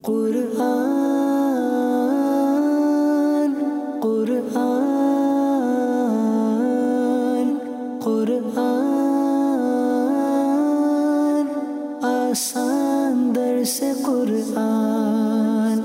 قرآن قرآن قرآن آسان درس قرآن۔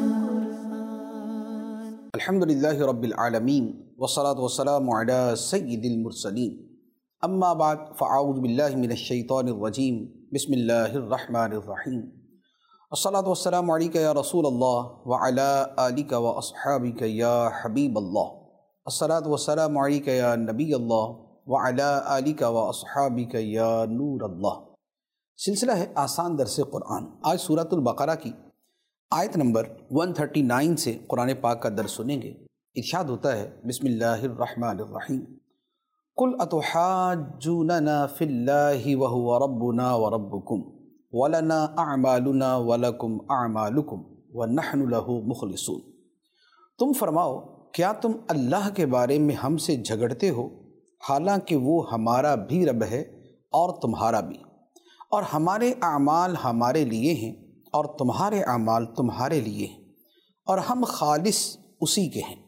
الحمدللہ رب العالمین والصلاة والسلام علی سید المرسلین، اما بعد فاعوذ باللہ من الشیطان الرجیم، بسم اللہ الرحمن الرحیم۔ الصلاة والسلام علیک یا رسول اللہ وعلی آلک واصحابک یا حبیب اللہ۔ الصلاة والسلام علیک یا نبی اللہ وعلی آلک واصحابک یا نور اللہ۔ سلسلہ ہے آسان درس قرآن۔ آج سورۃ البقرہ کی آیت نمبر 139 سے قرآن پاک کا درس سنیں گے۔ ارشاد ہوتا ہے، بسم اللہ الرحمن الرحیم، قل اتحاجوننا فی اللہ وہو ربنا وربکم وَلَنَا أَعْمَالُنَا وَلَكُمْ أَعْمَالُكُمْ وَنَحْنُ لَهُ مُخْلِصُونَ۔ تم فرماؤ، کیا تم اللہ کے بارے میں ہم سے جھگڑتے ہو، حالانکہ وہ ہمارا بھی رب ہے اور تمہارا بھی، اور ہمارے اعمال ہمارے لیے ہیں اور تمہارے اعمال تمہارے لیے ہیں، اور ہم خالص اسی کے ہیں۔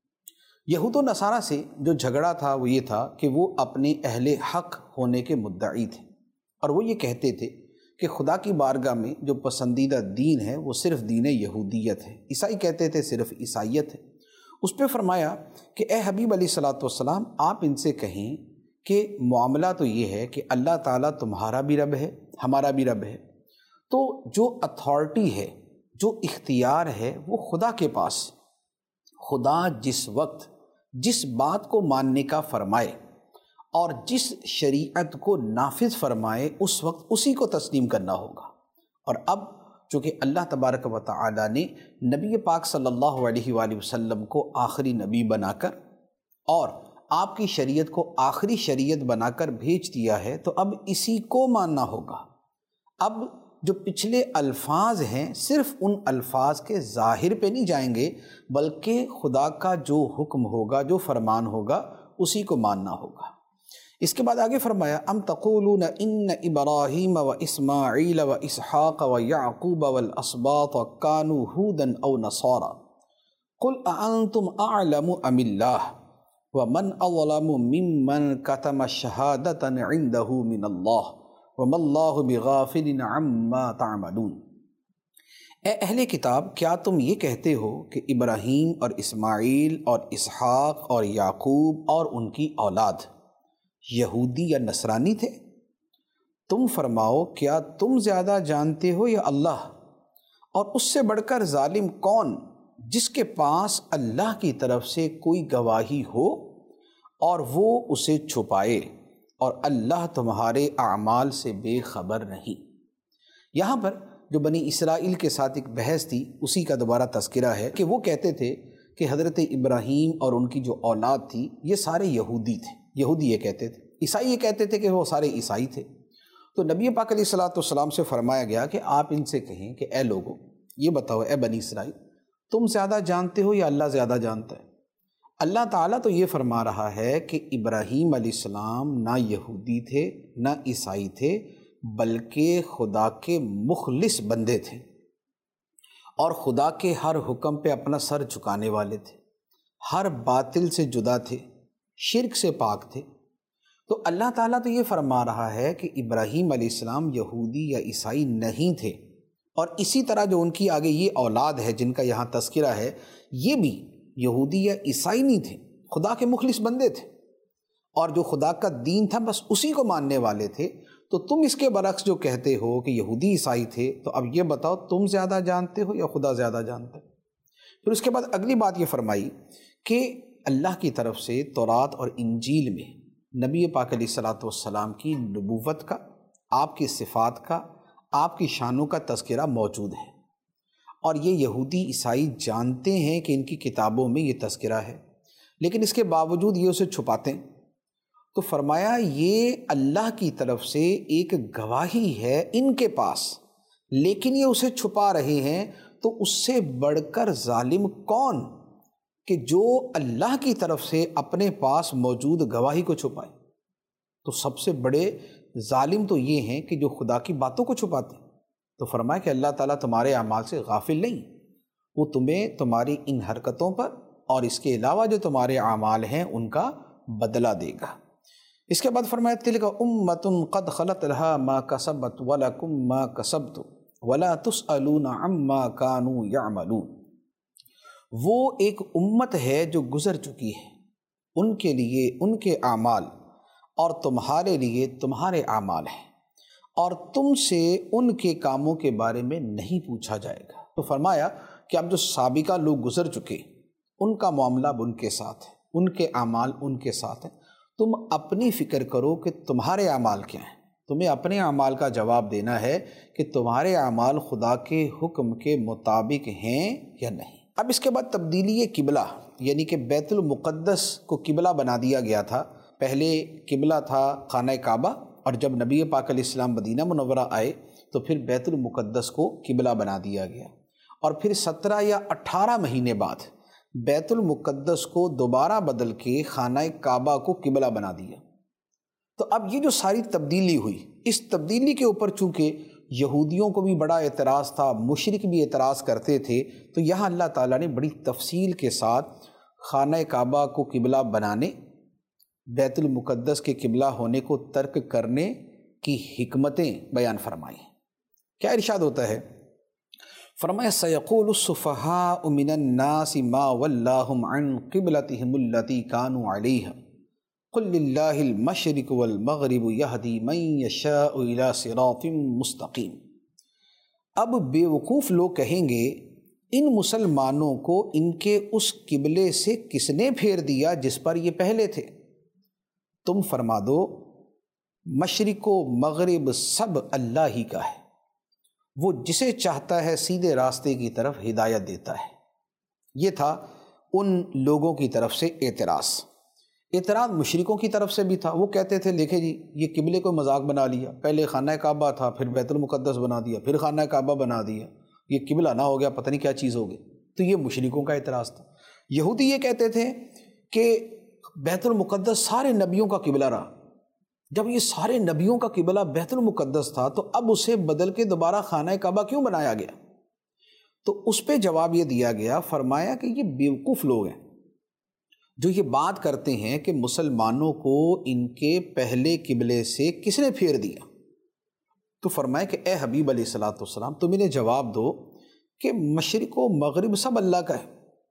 یہود و نصارہ سے جو جھگڑا تھا وہ یہ تھا کہ وہ اپنے اہل حق ہونے کے مدعی تھے، اور وہ یہ کہتے تھے کہ خدا کی بارگاہ میں جو پسندیدہ دین ہے وہ صرف دین یہودیت ہے۔ عیسائی کہتے تھے صرف عیسائیت ہے۔ اس پہ فرمایا کہ اے حبیب علیہ السلام، آپ ان سے کہیں کہ معاملہ تو یہ ہے کہ اللہ تعالیٰ تمہارا بھی رب ہے، ہمارا بھی رب ہے، تو جو اتھارٹی ہے، جو اختیار ہے وہ خدا کے پاس۔ خدا جس وقت جس بات کو ماننے کا فرمائے اور جس شریعت کو نافذ فرمائے اس وقت اسی کو تسلیم کرنا ہوگا۔ اور اب چونکہ اللہ تبارک و تعالی نے نبی پاک صلی اللہ علیہ وآلہ وسلم کو آخری نبی بنا کر اور آپ کی شریعت کو آخری شریعت بنا کر بھیج دیا ہے، تو اب اسی کو ماننا ہوگا۔ اب جو پچھلے الفاظ ہیں صرف ان الفاظ کے ظاہر پہ نہیں جائیں گے، بلکہ خدا کا جو حکم ہوگا، جو فرمان ہوگا، اسی کو ماننا ہوگا۔ اس کے بعد آگے فرمایا، ام تقولون ان ابراہیم و اسماعیل و اسحاق و یعقوب والاسباط کانوا ہودا او نصارا قل اانتم اعلم ام اللہ ومن اظلم ممن کتم شہادۃ عنده من اللہ وما اللہ بغافل عما تعملون۔ اے اہل کتاب، کیا تم یہ کہتے ہو کہ ابراہیم اور اسماعیل اور اسحاق اور یعقوب اور ان کی اولاد یہودی یا نصرانی تھے؟ تم فرماؤ، کیا تم زیادہ جانتے ہو یا اللہ؟ اور اس سے بڑھ کر ظالم کون جس کے پاس اللہ کی طرف سے کوئی گواہی ہو اور وہ اسے چھپائے، اور اللہ تمہارے اعمال سے بے خبر نہیں۔ یہاں پر جو بنی اسرائیل کے ساتھ ایک بحث تھی، اسی کا دوبارہ تذکرہ ہے کہ وہ کہتے تھے کہ حضرت ابراہیم اور ان کی جو اولاد تھی یہ سارے یہودی تھے۔ یہودی یہ کہتے تھے، عیسائی یہ کہتے تھے کہ وہ سارے عیسائی تھے۔ تو نبی پاک علیہ السلام سے فرمایا گیا کہ آپ ان سے کہیں کہ اے لوگوں، یہ بتاؤ اے بنی اسرائیل، تم زیادہ جانتے ہو یا اللہ زیادہ جانتا ہے؟ اللہ تعالیٰ تو یہ فرما رہا ہے کہ ابراہیم علیہ السلام نہ یہودی تھے نہ عیسائی تھے، بلکہ خدا کے مخلص بندے تھے، اور خدا کے ہر حکم پہ اپنا سر جھکانے والے تھے، ہر باطل سے جدا تھے، شرک سے پاک تھے۔ تو اللہ تعالیٰ تو یہ فرما رہا ہے کہ ابراہیم علیہ السلام یہودی یا عیسائی نہیں تھے، اور اسی طرح جو ان کی آگے یہ اولاد ہے جن کا یہاں تذکرہ ہے، یہ بھی یہودی یا عیسائی نہیں تھے، خدا کے مخلص بندے تھے، اور جو خدا کا دین تھا بس اسی کو ماننے والے تھے۔ تو تم اس کے برعکس جو کہتے ہو کہ یہودی عیسائی تھے، تو اب یہ بتاؤ تم زیادہ جانتے ہو یا خدا زیادہ جانتا ہے؟ پھر اس کے بعد اگلی بات یہ فرمائی کہ اللہ کی طرف سے تورات اور انجیل میں نبی پاک علیہ السلام کی نبوت کا، آپ کی صفات کا، آپ کی شانوں کا تذکرہ موجود ہے، اور یہ یہودی عیسائی جانتے ہیں کہ ان کی کتابوں میں یہ تذکرہ ہے، لیکن اس کے باوجود یہ اسے چھپاتے ہیں۔ تو فرمایا یہ اللہ کی طرف سے ایک گواہی ہے ان کے پاس، لیکن یہ اسے چھپا رہے ہیں، تو اس سے بڑھ کر ظالم کون کہ جو اللہ کی طرف سے اپنے پاس موجود گواہی کو چھپائے؟ تو سب سے بڑے ظالم تو یہ ہیں کہ جو خدا کی باتوں کو چھپاتے ہیں۔ تو فرمایا کہ اللہ تعالیٰ تمہارے اعمال سے غافل نہیں، وہ تمہیں تمہاری ان حرکتوں پر اور اس کے علاوہ جو تمہارے اعمال ہیں ان کا بدلہ دے گا۔ اس کے بعد فرمایا تلک امۃ قد خلت لها ما کسبت ولکم ما کسبتم ولا تسألون عما كانوا يعملون۔ وہ ایک امت ہے جو گزر چکی ہے، ان کے لیے ان کے اعمال اور تمہارے لیے تمہارے اعمال ہیں، اور تم سے ان کے کاموں کے بارے میں نہیں پوچھا جائے گا۔ تو فرمایا کہ اب جو سابقہ لوگ گزر چکے ان کا معاملہ اب ان کے ساتھ ہے، ان کے اعمال ان کے ساتھ ہیں، تم اپنی فکر کرو کہ تمہارے اعمال کیا ہیں، تمہیں اپنے اعمال کا جواب دینا ہے کہ تمہارے اعمال خدا کے حکم کے مطابق ہیں یا نہیں۔ اب اس کے بعد تبدیلی قبلہ، یعنی کہ بیت المقدس کو قبلہ بنا دیا گیا تھا۔ پہلے قبلہ تھا خانہ کعبہ، اور جب نبی پاک علیہ السلام مدینہ منورہ آئے تو پھر بیت المقدس کو قبلہ بنا دیا گیا، اور پھر 17 یا 18 مہینے بعد بیت المقدس کو دوبارہ بدل کے خانہ کعبہ کو قبلہ بنا دیا۔ تو اب یہ جو ساری تبدیلی ہوئی، اس تبدیلی کے اوپر چونکہ یہودیوں کو بھی بڑا اعتراض تھا، مشرک بھی اعتراض کرتے تھے، تو یہاں اللہ تعالیٰ نے بڑی تفصیل کے ساتھ خانہ کعبہ کو قبلہ بنانے، بیت المقدس کے قبلہ ہونے کو ترک کرنے کی حکمتیں بیان فرمائی۔ کیا ارشاد ہوتا ہے؟ فرمایا سیقول السفہاء من الناس ما ولاہم عن قبلتہم التی کانوا علیہا قل للہ المشرق والمغرب یہدی من یشاء الی صراط مستقیم۔ اب بیوقوف لوگ کہیں گے ان مسلمانوں کو ان کے اس قبلے سے کس نے پھیر دیا جس پر یہ پہلے تھے؟ تم فرما دو مشرق و مغرب سب اللہ ہی کا ہے، وہ جسے چاہتا ہے سیدھے راستے کی طرف ہدایت دیتا ہے۔ یہ تھا ان لوگوں کی طرف سے اعتراض مشرکوں کی طرف سے بھی تھا۔ وہ کہتے تھے دیکھیں جی یہ قبلے کو مذاق بنا لیا، پہلے خانہ کعبہ تھا، پھر بیت المقدس بنا دیا، پھر خانہ کعبہ بنا دیا، یہ قبلہ نہ ہو گیا، پتہ نہیں کیا چیز ہو گئی۔ تو یہ مشرکوں کا اعتراض تھا۔ یہودی یہ کہتے تھے کہ بیت المقدس سارے نبیوں کا قبلہ رہا، جب یہ سارے نبیوں کا قبلہ بیت المقدس تھا تو اب اسے بدل کے دوبارہ خانہ کعبہ کیوں بنایا گیا؟ تو اس پہ جواب یہ دیا گیا، فرمایا کہ یہ بیوقوف لوگ ہیں جو یہ بات کرتے ہیں کہ مسلمانوں کو ان کے پہلے قبلے سے کس نے پھیر دیا۔ تو فرمایا کہ اے حبیب علیہ الصلوۃ والسلام تم انہیں جواب دو کہ مشرق و مغرب سب اللہ کا ہے۔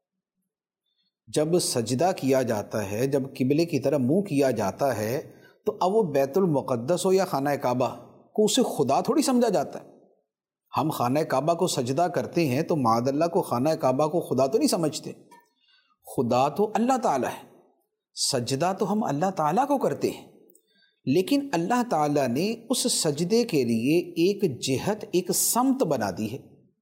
جب سجدہ کیا جاتا ہے، جب قبلے کی طرف منہ کیا جاتا ہے، تو اب وہ بیت المقدس ہو یا خانہ کعبہ کو اسے خدا تھوڑی سمجھا جاتا ہے۔ ہم خانہ کعبہ کو سجدہ کرتے ہیں تو معاذ اللہ کو خانہ کعبہ کو خدا تو نہیں سمجھتے، خدا تو اللہ تعالیٰ ہے، سجدہ تو ہم اللہ تعالیٰ کو کرتے ہیں، لیکن اللہ تعالیٰ نے اس سجدے کے لیے ایک جہت، ایک سمت بنا دی ہے۔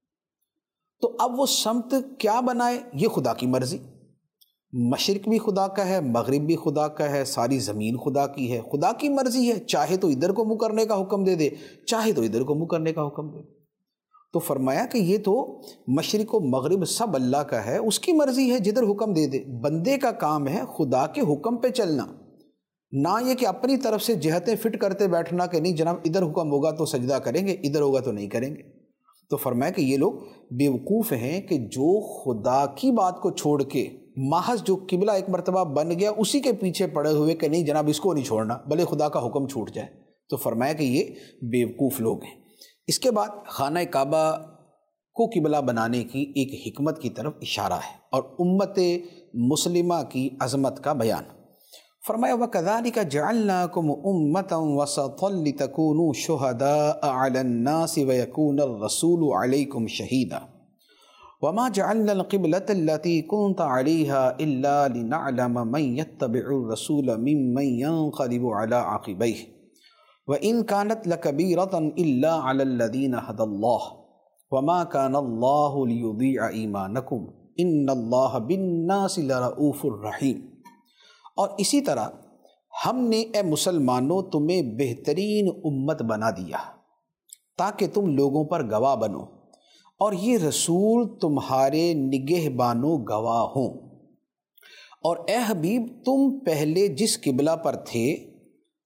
تو اب وہ سمت کیا بنائے یہ خدا کی مرضی۔ مشرق بھی خدا کا ہے، مغرب بھی خدا کا ہے، ساری زمین خدا کی ہے، خدا کی مرضی ہے، چاہے تو ادھر کو منہ کرنے کا حکم دے دے، چاہے تو ادھر کو منہ کرنے کا حکم دے دے۔ تو فرمایا کہ یہ تو مشرق و مغرب سب اللہ کا ہے، اس کی مرضی ہے جدھر حکم دے دے۔ بندے کا کام ہے خدا کے حکم پہ چلنا، نہ یہ کہ اپنی طرف سے جہتیں فٹ کرتے بیٹھنا کہ نہیں جناب ادھر حکم ہوگا تو سجدہ کریں گے، ادھر ہوگا تو نہیں کریں گے۔ تو فرمایا کہ یہ لوگ بیوقوف ہیں کہ جو خدا کی بات کو چھوڑ کے محض جو قبلہ ایک مرتبہ بن گیا اسی کے پیچھے پڑے ہوئے کہ نہیں جناب اس کو نہیں چھوڑنا بھلے خدا کا حکم چھوٹ جائے۔ تو فرمایا کہ یہ بیوقوف لوگ ہیں۔ اس کے بعد خانہ کعبہ کو قبلہ بنانے کی ایک حکمت کی طرف اشارہ ہے اور امت مسلمہ کی عظمت کا بیان۔ فرمایا وَكَذَلِكَ جَعَلْنَاكُمْ أُمَّةً وَسَطًا لِتَكُونُوا شُهَدَاءَ عَلَى النَّاسِ وَيَكُونَ الرَّسُولُ عَلَيْكُمْ شَهِيدًا وَمَا جَعَلْنَا الْقِبْلَةَ الَّتِي كُنْتَ عَلَيْهَا إِلَّا لِنَعْلَمَ مَنْ يَتَّبِعُ الرَّسُولَ مِمَّنْ يَنْقَلِبُ عَلَى عَقِبَيْهِ وَإِنْ كَانَتْ لَكَبِيرَةً إِلَّا عَلَى الَّذِينَ هَدَى اللَّهُ وَمَا كَانَ اللَّهُ لِيُضِيعَ إِيمَانَكُمْ إِنَّ اللَّهَ بِالنَّاسِ لَرَءُوفٌ رَحِيمٌ۔ اور اسی طرح ہم نے اے مسلمانوں تمہیں بہترین امت بنا دیا تاکہ تم لوگوں پر گواہ بنو، اور یہ رسول تمہارے نگہبانو گواہ ہوں۔ اور اے حبیب تم پہلے جس قبلہ پر تھے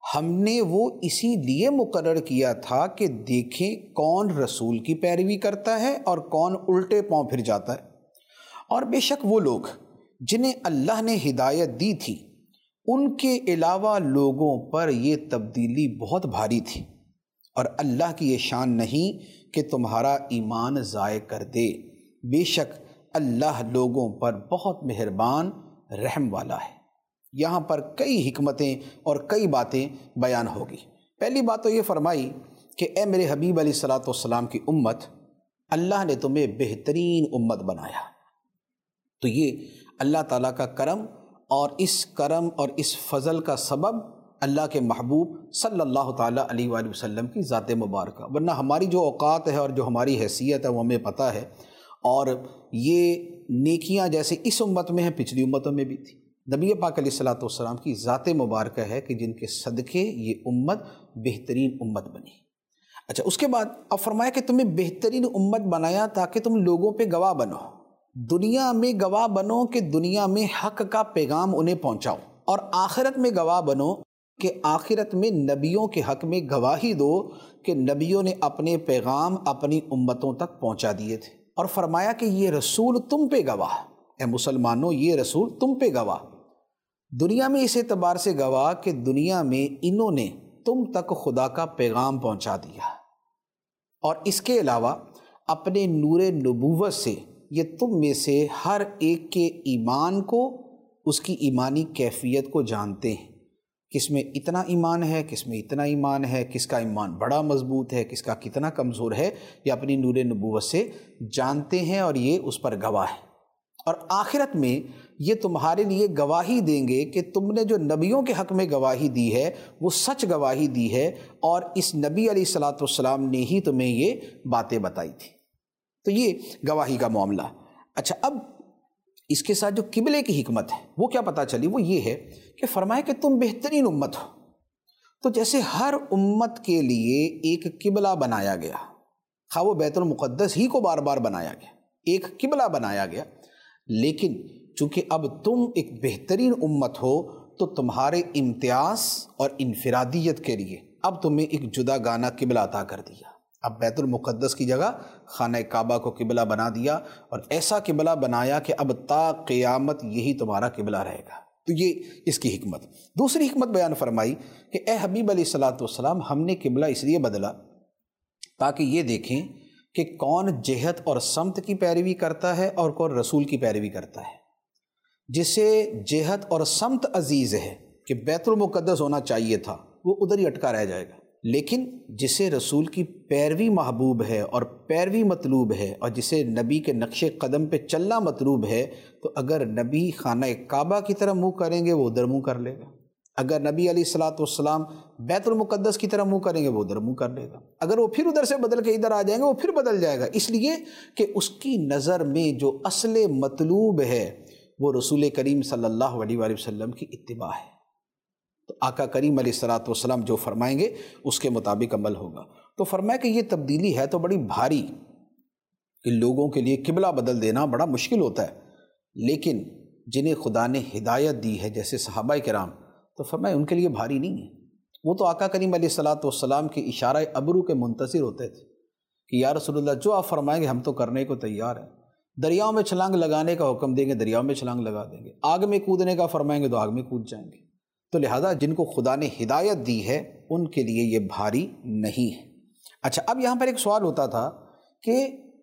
ہم نے وہ اسی لیے مقرر کیا تھا کہ دیکھیں کون رسول کی پیروی کرتا ہے اور کون الٹے پاؤں پھر جاتا ہے۔ اور بے شک وہ لوگ جنہیں اللہ نے ہدایت دی تھی ان کے علاوہ لوگوں پر یہ تبدیلی بہت بھاری تھی، اور اللہ کی یہ شان نہیں کہ تمہارا ایمان ضائع کر دے، بے شک اللہ لوگوں پر بہت مہربان رحم والا ہے۔ یہاں پر کئی حکمتیں اور کئی باتیں بیان ہوگی۔ پہلی بات تو یہ فرمائی کہ اے میرے حبیب علیہ الصلوۃ والسلام کی امت، اللہ نے تمہیں بہترین امت بنایا۔ تو یہ اللہ تعالیٰ کا کرم، اور اس کرم اور اس فضل کا سبب اللہ کے محبوب صلی اللہ تعالیٰ علیہ وآلہ وسلم کی ذات مبارکہ، ورنہ ہماری جو اوقات ہے اور جو ہماری حیثیت ہے وہ ہمیں پتہ ہے، اور یہ نیکیاں جیسے اس امت میں ہیں پچھلی امتوں میں بھی تھی۔ نبی پاک علیہ الصلوۃ والسلام کی ذات مبارکہ ہے کہ جن کے صدقے یہ امت بہترین امت بنی۔ اچھا، اس کے بعد اب فرمایا کہ تمہیں بہترین امت بنایا تاکہ تم لوگوں پہ گواہ بنو، دنیا میں گواہ بنو کہ دنیا میں حق کا پیغام انہیں پہنچاؤ، اور آخرت میں گواہ بنو کہ آخرت میں نبیوں کے حق میں گواہی دو کہ نبیوں نے اپنے پیغام اپنی امتوں تک پہنچا دیے تھے۔ اور فرمایا کہ یہ رسول تم پہ گواہ، اے مسلمانوں یہ رسول تم پہ گواہ، دنیا میں اس اعتبار سے گواہ کہ دنیا میں انہوں نے تم تک خدا کا پیغام پہنچا دیا، اور اس کے علاوہ اپنے نور نبوت سے یہ تم میں سے ہر ایک کے ایمان کو، اس کی ایمانی کیفیت کو جانتے ہیں، کس میں اتنا ایمان ہے، کس میں اتنا ایمان ہے، کس کا ایمان بڑا مضبوط ہے، کس کا کتنا کمزور ہے، یہ اپنی نور نبوت سے جانتے ہیں، اور یہ اس پر گواہ ہے۔ اور آخرت میں یہ تمہارے لیے گواہی دیں گے کہ تم نے جو نبیوں کے حق میں گواہی دی ہے وہ سچ گواہی دی ہے، اور اس نبی علیہ الصلوۃ والسلام نے ہی تمہیں یہ باتیں بتائی تھی۔ تو یہ گواہی کا معاملہ۔ اچھا، اب اس کے ساتھ جو قبلے کی حکمت ہے وہ کیا پتہ چلی، وہ یہ ہے کہ فرمایا کہ تم بہترین امت ہو۔ تو جیسے ہر امت کے لیے ایک قبلہ بنایا گیا، خواہ وہ بیت المقدس ہی کو بار بار بنایا گیا، ایک قبلہ بنایا گیا، لیکن چونکہ اب تم ایک بہترین امت ہو تو تمہارے امتیاز اور انفرادیت کے لیے اب تمہیں ایک جدا گانا قبلہ عطا کر دیا۔ اب بیت المقدس کی جگہ خانہ کعبہ کو قبلہ بنا دیا، اور ایسا قبلہ بنایا کہ اب تا قیامت یہی تمہارا قبلہ رہے گا۔ تو یہ اس کی حکمت۔ دوسری حکمت بیان فرمائی کہ اے حبیب علیہ الصلوۃ والسلام، ہم نے قبلہ اس لیے بدلا تاکہ یہ دیکھیں کہ کون جہت اور سمت کی پیروی کرتا ہے اور کون رسول کی پیروی کرتا ہے۔ جسے جہت اور سمت عزیز ہے کہ بیت المقدس ہونا چاہیے تھا، وہ ادھر ہی اٹکا رہ جائے گا، لیکن جسے رسول کی پیروی محبوب ہے اور پیروی مطلوب ہے، اور جسے نبی کے نقش قدم پہ چلنا مطلوب ہے، تو اگر نبی خانہ کعبہ کی طرف منہ کریں گے وہ ادھر منہ کر لے گا، اگر نبی علیہ الصلوۃ والسلام بیت المقدس کی طرف منہ کریں گے وہ ادھر منہ کر لے گا، اگر وہ پھر ادھر سے بدل کے ادھر آ جائیں گے وہ پھر بدل جائے گا، اس لیے کہ اس کی نظر میں جو اصل مطلوب ہے وہ رسول کریم صلی اللہ علیہ وآلہ وسلم کی اتباع ہے۔ تو آقا کریم علیہ الصلوۃ والسلام جو فرمائیں گے اس کے مطابق عمل ہوگا۔ تو فرمایا کہ یہ تبدیلی ہے تو بڑی بھاری، کہ لوگوں کے لیے قبلہ بدل دینا بڑا مشکل ہوتا ہے، لیکن جنہیں خدا نے ہدایت دی ہے جیسے صحابہ کرام، تو فرمایا ان کے لیے بھاری نہیں ہے۔ وہ تو آقا کریم علیہ الصلوۃ والسلام کے اشارہ ابرو کے منتظر ہوتے تھے کہ یا رسول اللہ جو آپ فرمائیں گے ہم تو کرنے کو تیار ہیں، دریاؤں میں چھلانگ لگانے کا حکم دیں گے دریاؤں میں چھلانگ لگا دیں گے، آگ میں کودنے کا فرمائیں گے تو آگ میں کود جائیں گے۔ تو لہذا جن کو خدا نے ہدایت دی ہے ان کے لیے یہ بھاری نہیں ہے۔ اچھا، اب یہاں پر ایک سوال ہوتا تھا کہ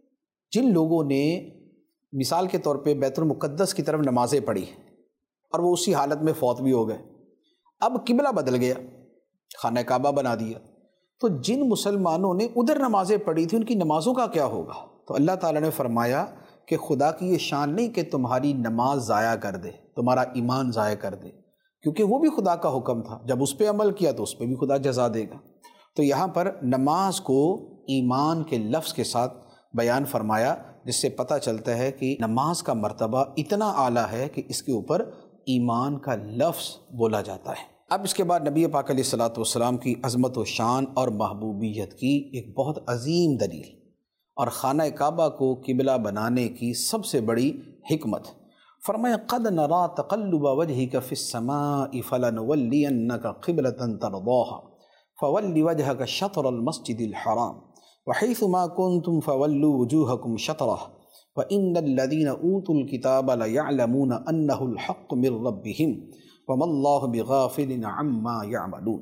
جن لوگوں نے مثال کے طور پہ بیت المقدس کی طرف نمازیں پڑھی اور وہ اسی حالت میں فوت بھی ہو گئے، اب قبلہ بدل گیا، خانہ کعبہ بنا دیا، تو جن مسلمانوں نے ادھر نمازیں پڑھی تھی ان کی نمازوں کا کیا ہوگا؟ تو اللہ تعالیٰ نے فرمایا کہ خدا کی یہ شان نہیں کہ تمہاری نماز ضائع کر دے، تمہارا ایمان ضائع کر دے، کیونکہ وہ بھی خدا کا حکم تھا، جب اس پہ عمل کیا تو اس پہ بھی خدا جزا دے گا۔ تو یہاں پر نماز کو ایمان کے لفظ کے ساتھ بیان فرمایا، جس سے پتہ چلتا ہے کہ نماز کا مرتبہ اتنا اعلیٰ ہے کہ اس کے اوپر ایمان کا لفظ بولا جاتا ہے۔ اب اس کے بعد نبی پاک علیہ الصلوۃ والسلام کی عظمت و شان اور محبوبیت کی ایک بہت عظیم دلیل اور خانہ کعبہ کو قبلہ بنانے کی سب سے بڑی حکمت، فرمایا قد نرا تقلب وجهك في السماء فلنولينك قبلة ترضاها فول وجهك شطر المسجد الحرام وحيث ما كنتم فولوا وجوهكم شطره وإن الذين أوتوا الكتاب ليعلمون أنه الحق من ربهم وما الله بغافل عما يعملون۔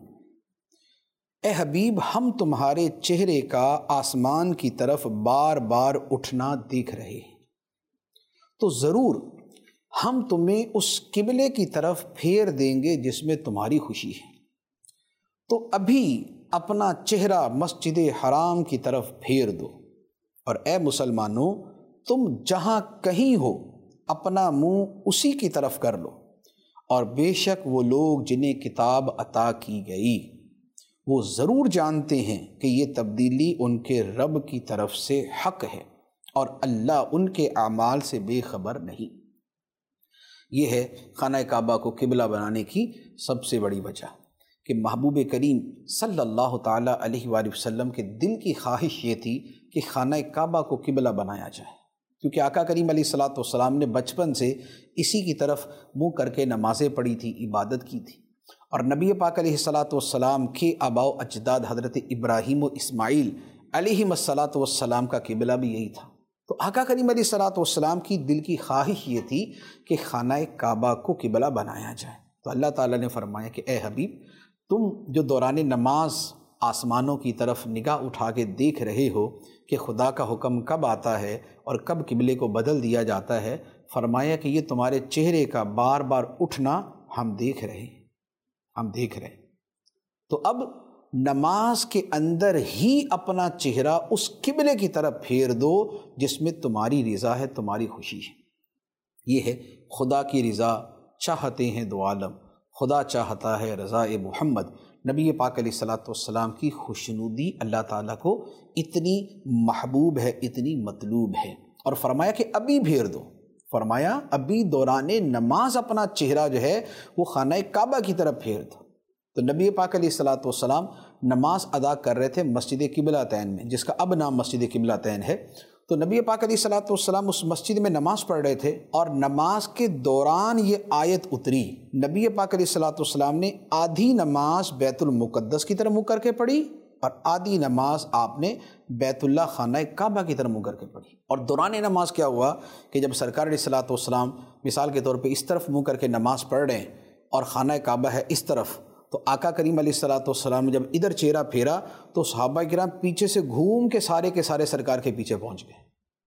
اے حبیب، ہم تمہارے چہرے کا آسمان کی طرف بار بار اٹھنا دیکھ رہے ہیں، تو ضرور ہم تمہیں اس قبلے کی طرف پھیر دیں گے جس میں تمہاری خوشی ہے، تو ابھی اپنا چہرہ مسجد حرام کی طرف پھیر دو، اور اے مسلمانوں تم جہاں کہیں ہو اپنا منہ اسی کی طرف کر لو، اور بے شک وہ لوگ جنہیں کتاب عطا کی گئی وہ ضرور جانتے ہیں کہ یہ تبدیلی ان کے رب کی طرف سے حق ہے، اور اللہ ان کے اعمال سے بے خبر نہیں۔ یہ ہے خانہ کعبہ کو قبلہ بنانے کی سب سے بڑی وجہ، کہ محبوب کریم صلی اللہ تعالیٰ علیہ وآلہ وسلم کے دل کی خواہش یہ تھی کہ خانہ کعبہ کو قبلہ بنایا جائے، کیونکہ آقا کریم علیہ الصلوۃ والسلام نے بچپن سے اسی کی طرف منہ کر کے نمازیں پڑھی تھی، عبادت کی تھی، اور نبی پاک علیہ الصلوۃ والسلام کے آباء و اجداد حضرت ابراہیم و اسماعیل علیہم الصلوۃ والسلام کا قبلہ بھی یہی تھا۔ تو آقا کریم علیہ الصلوۃ والسلام کی دل کی خواہش یہ تھی کہ خانہ کعبہ کو قبلہ بنایا جائے، تو اللہ تعالیٰ نے فرمایا کہ اے حبیب، تم جو دوران نماز آسمانوں کی طرف نگاہ اٹھا کے دیکھ رہے ہو کہ خدا کا حکم کب آتا ہے اور کب قبلے کو بدل دیا جاتا ہے، فرمایا کہ یہ تمہارے چہرے کا بار بار اٹھنا ہم دیکھ رہے ہیں، ہم دیکھ رہے ہیں۔ تو اب نماز کے اندر ہی اپنا چہرہ اس قبلے کی طرف پھیر دو جس میں تمہاری رضا ہے، تمہاری خوشی ہے۔ یہ ہے خدا کی رضا چاہتے ہیں دو عالم، خدا چاہتا ہے رضا محمد۔ نبی پاک علیہ الصلوۃ والسلام کی خوشنودی اللہ تعالیٰ کو اتنی محبوب ہے، اتنی مطلوب ہے، اور فرمایا کہ ابھی پھیر دو، فرمایا ابھی دوران نماز اپنا چہرہ جو ہے وہ خانہ کعبہ کی طرف پھیر دو۔ تو نبی پاک علیہ الصلوۃ والسلام نماز ادا کر رہے تھے مسجد قبلتین میں، جس کا اب نام مسجد قبلتین ہے۔ تو نبی پاک علیہ الصلوۃ والسلام اس مسجد میں نماز پڑھ رہے تھے، اور نماز کے دوران یہ آیت اتری۔ نبی پاک علیہ الصلوۃ والسلام نے آدھی نماز بیت المقدس کی طرف منہ کر کے پڑھی، اور آدھی نماز آپ نے بیت اللہ خانہ کعبہ کی طرف منہ کر کے پڑھی۔ اور دوران نماز کیا ہوا کہ جب سرکار علیہ الصلوۃ والسلام مثال کے طور پہ اس طرف منہ کر کے نماز پڑھ رہے ہیں اور خانہ کعبہ ہے اس طرف، تو آقا کریم علیہ الصلوۃ والسلام نے جب ادھر چہرہ پھیرا تو صحابہ کرام پیچھے سے گھوم کے سارے سرکار کے پیچھے پہنچ گئے،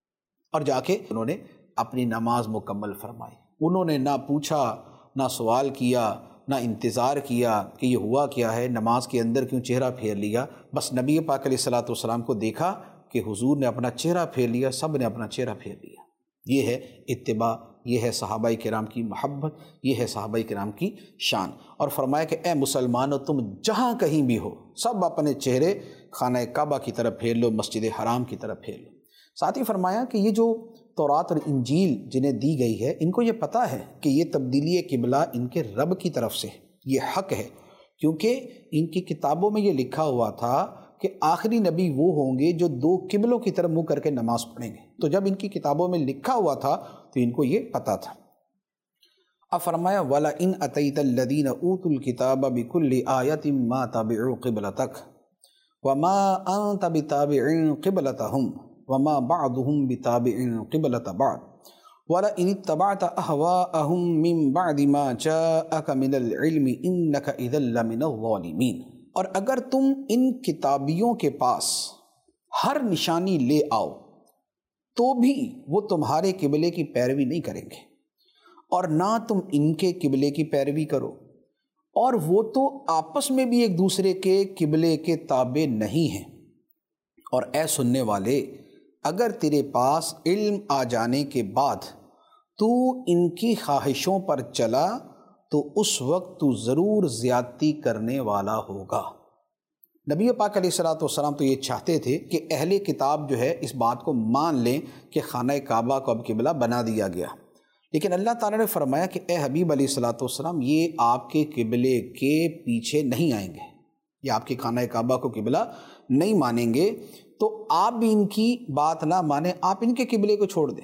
اور جا کے انہوں نے اپنی نماز مکمل فرمائی۔ انہوں نے نہ پوچھا، نہ سوال کیا، نہ انتظار کیا کہ یہ ہوا کیا ہے، نماز کے اندر کیوں چہرہ پھیر لیا۔ بس نبی پاک علیہ الصلوۃ والسلام کو دیکھا کہ حضور نے اپنا چہرہ پھیر لیا، سب نے اپنا چہرہ پھیر لیا۔ یہ ہے اتباع، یہ ہے صحابہ کرام کی محبت، یہ ہے صحابہ کرام کی شان۔ اور فرمایا کہ اے مسلمانوں، تم جہاں کہیں بھی ہو سب اپنے چہرے خانہ کعبہ کی طرف پھیر لو، مسجد حرام کی طرف پھیر لو۔ ساتھ ہی فرمایا کہ یہ جو تورات اور انجیل جنہیں دی گئی ہے، ان کو یہ پتہ ہے کہ یہ تبدیلی قبلہ ان کے رب کی طرف سے یہ حق ہے، کیونکہ ان کی کتابوں میں یہ لکھا ہوا تھا کہ آخری نبی وہ ہوں گے جو دو قبلوں کی طرف منہ کر کے نماز پڑھیں گے۔ تو جب ان کی کتابوں میں لکھا ہوا تھا تو ان کو یہ پتہ تھا۔ اب فرمایا وَلَئِنْ أَتَيْتَ الَّذِينَ أُوتُوا الْكِتَابَ بِكُلِّ آيَةٍ مَا تَبِعُوا قِبْلَتَكَ وَمَا أَنْتَ بِتَابِعٍ قِبْلَتَهُمْ وما بعضهم بتابع قبلة بعض ولئن اتبعت أهواءهم من بعد ما جاءك من العلم إنك إذا لمن الظالمين۔ اور اگر تم ان کتابیوں کے پاس ہر نشانی لے آؤ تو بھی وہ تمہارے قبلے کی پیروی نہیں کریں گے، اور نہ تم ان کے قبلے کی پیروی کرو، اور وہ تو آپس میں بھی ایک دوسرے کے قبلے کے تابع نہیں ہیں۔ اور اے سننے والے، اگر تیرے پاس علم آ جانے کے بعد تو ان کی خواہشوں پر چلا تو اس وقت تو ضرور زیادتی کرنے والا ہوگا۔ نبی پاک علیہ الصلوۃ والسلام تو یہ چاہتے تھے کہ اہل کتاب جو ہے اس بات کو مان لیں کہ خانہ کعبہ کو اب قبلہ بنا دیا گیا، لیکن اللہ تعالیٰ نے فرمایا کہ اے حبیب علیہ الصلوۃ والسلام، یہ آپ کے قبلے کے پیچھے نہیں آئیں گے، یہ آپ کے خانہ کعبہ کو قبلہ نہیں مانیں گے، تو آپ بھی ان کی بات نہ مانیں، آپ ان کے قبلے کو چھوڑ دیں،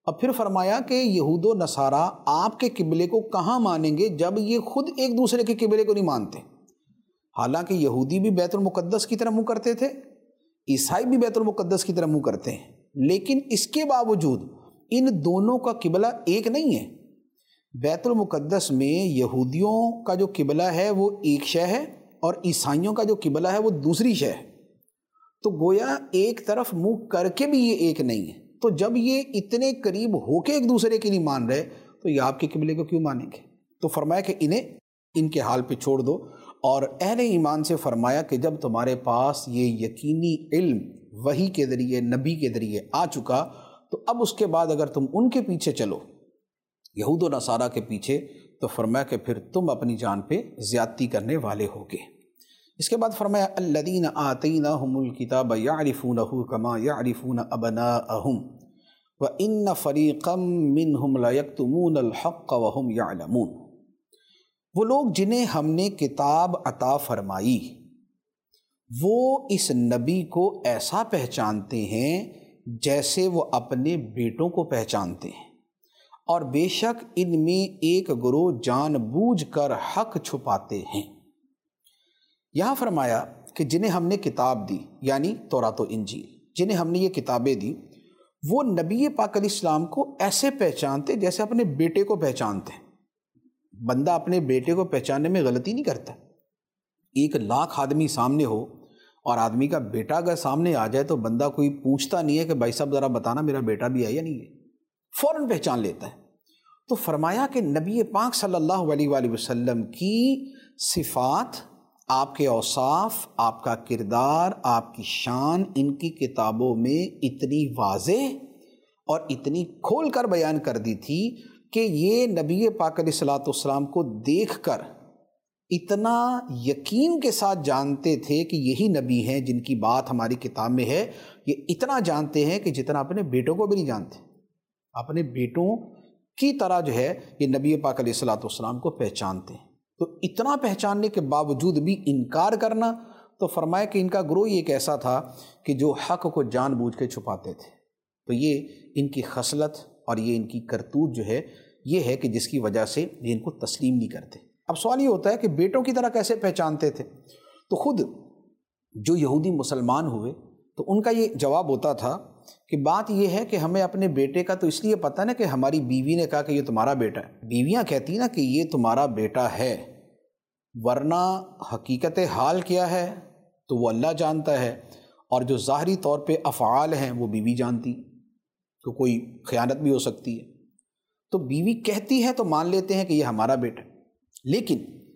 اور پھر فرمایا کہ یہود و نصارہ آپ کے قبلے کو کہاں مانیں گے جب یہ خود ایک دوسرے کے قبلے کو نہیں مانتے۔ حالانکہ یہودی بھی بیت المقدس کی طرف منہ کرتے تھے، عیسائی بھی بیت المقدس کی طرف منہ کرتے ہیں، لیکن اس کے باوجود ان دونوں کا قبلہ ایک نہیں ہے۔ بیت المقدس میں یہودیوں کا جو قبلہ ہے وہ ایک شے ہے اور عیسائیوں کا جو قبلہ ہے وہ دوسری شے ہے، تو گویا ایک طرف منہ کر کے بھی یہ ایک نہیں ہے۔ تو جب یہ اتنے قریب ہو کے ایک دوسرے کی نہیں مان رہے تو یہ آپ کے قبلے کو کیوں مانیں گے؟ تو فرمایا کہ انہیں ان کے حال پہ چھوڑ دو، اور اہل ایمان سے فرمایا کہ جب تمہارے پاس یہ یقینی علم وحی کے ذریعے نبی کے ذریعے آ چکا تو اب اس کے بعد اگر تم ان کے پیچھے چلو، یہود و نصارہ کے پیچھے، تو فرمایا کہ پھر تم اپنی جان پہ زیادتی کرنے والے ہوگے۔ اس کے بعد فرمایا الذین آتیناہم الکتاب یعرفونہ کما یعرفون ابناءہم وان فریقا منہم لیکتمون الحق وہم یعلمون۔ وہ لوگ جنہیں ہم نے کتاب عطا فرمائی وہ اس نبی کو ایسا پہچانتے ہیں جیسے وہ اپنے بیٹوں کو پہچانتے ہیں، اور بے شک ان میں ایک گروہ جان بوجھ کر حق چھپاتے ہیں۔ یہاں فرمایا کہ جنہیں ہم نے کتاب دی، یعنی تورات و انجیل، جنہیں ہم نے یہ کتابیں دی، وہ نبی پاک علیہ السلام کو ایسے پہچانتے جیسے اپنے بیٹے کو پہچانتے ہیں۔ بندہ اپنے بیٹے کو پہچاننے میں غلطی نہیں کرتا۔ 1,00,000 آدمی سامنے ہو اور آدمی کا بیٹا اگر سامنے آ جائے تو بندہ کوئی پوچھتا نہیں ہے کہ بھائی صاحب ذرا بتانا میرا بیٹا بھی ہے یا نہیں ہے، فوراً پہچان لیتا ہے۔ تو فرمایا کہ نبی پاک صلی اللہ علیہ وآلہ وسلم کی صفات، آپ کے اوصاف، آپ کا کردار، آپ کی شان ان کی کتابوں میں اتنی واضح اور اتنی کھول کر بیان کر دی تھی کہ یہ نبی پاک علیہ الصلوۃ والسلام کو دیکھ کر اتنا یقین کے ساتھ جانتے تھے کہ یہی نبی ہیں جن کی بات ہماری کتاب میں ہے، یہ اتنا جانتے ہیں کہ جتنا اپنے بیٹوں کو بھی نہیں جانتے۔ اپنے بیٹوں کی طرح جو ہے یہ نبی پاک علیہ الصلوۃ والسلام کو پہچانتے ہیں۔ تو اتنا پہچاننے کے باوجود بھی انکار کرنا، تو فرمایا کہ ان کا گروہ ایک ایسا تھا کہ جو حق کو جان بوجھ کے چھپاتے تھے۔ تو یہ ان کی خصلت اور یہ ان کی کرتوت جو ہے یہ ہے کہ جس کی وجہ سے یہ ان کو تسلیم نہیں کرتے۔ اب سوال یہ ہوتا ہے کہ بیٹوں کی طرح کیسے پہچانتے تھے؟ تو خود جو یہودی مسلمان ہوئے تو ان کا یہ جواب ہوتا تھا کہ بات یہ ہے کہ ہمیں اپنے بیٹے کا تو اس لیے پتہ نا کہ ہماری بیوی نے کہا کہ یہ تمہارا بیٹا ہے۔ بیویاں کہتی نا کہ یہ تمہارا بیٹا ہے، ورنہ حقیقت حال کیا ہے تو وہ اللہ جانتا ہے، اور جو ظاہری طور پہ افعال ہیں وہ بیوی جانتی، تو کوئی خیانت بھی ہو سکتی ہے۔ تو بیوی کہتی ہے تو مان لیتے ہیں کہ یہ ہمارا بیٹا ہے۔ لیکن